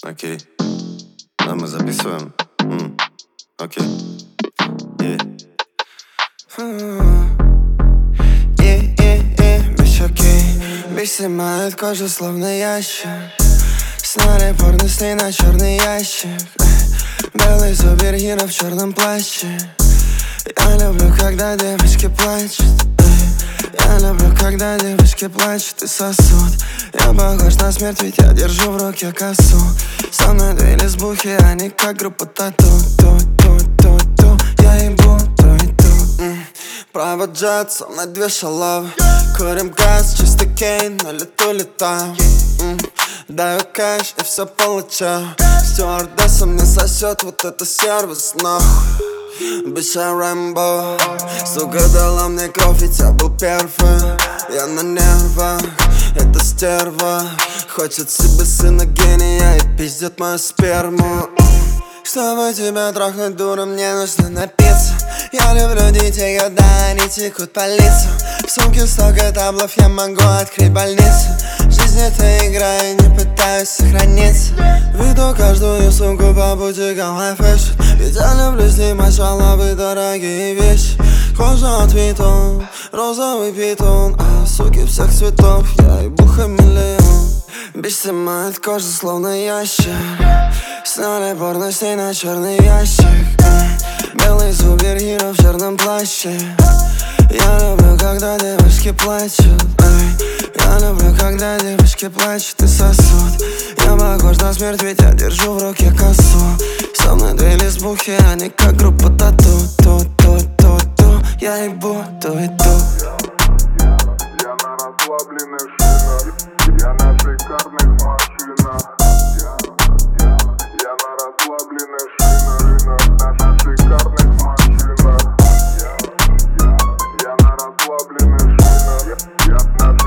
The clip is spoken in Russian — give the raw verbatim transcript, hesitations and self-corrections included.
Окей. Да, мы записываем. М, Окей. Yeah. Yeah, yeah, yeah. Bitch, окей. Bitch снимает кожу, словно ящик. Сняли порно с ней на черный ящик. Белый супергеро в черном плаще. Я люблю, когда девочки плачут. Я люблю, когда девочки плачут и сосут. Я похож на смерть, ведь я держу в руке косу. Со мной две лесбухи, они как группа тату. Ту-ту-ту-ту, я ебу ту и ту. mm. Право джет, со мной две шалавы. Курим газ, чисто кейн, на лету летаю. mm. Даю кэш и все получаю. Стюардесса мне сосет вот это сервис, нахуй. Bitch, я Рэмбо. Сука дала мне кровь, ведь я был первый. Я на нервах, это стерва. Хочет себе сына гения и пиздит мою сперму. Чтобы тебя трахнуть, дура, мне нужно напиться. Я люблю детей, когда они текут по лицу. В сумке столько таблов, я могу открыть больницу. Жизнь это игра, я не пытаюсь сохраниться. Веду каждую сумку по бутикам high fashion. Ведь я люблю снимать шалавы, дорогие вещи. Кожа от Витон, розовый питон. А суки всех цветов, я ебу хамелеон. Bitch снимает кожу, словно ящик. Сняли порно с ней на черный ящик. Белый супергеро в черном плаще. Я люблю, когда девочки плачут. Я люблю, когда девочки плачут и сосут. Я похож на смерть, ведь я держу в руке косу. Со мной две лесбухи, они как группа тату. Ту-ту-ту-ту, я ебу ту и ту. Я на расслабленных шинах, я на шикарных машинах. Я на расслабленных шинах, на шикарных машинах. Я на расслабленных шинах, я на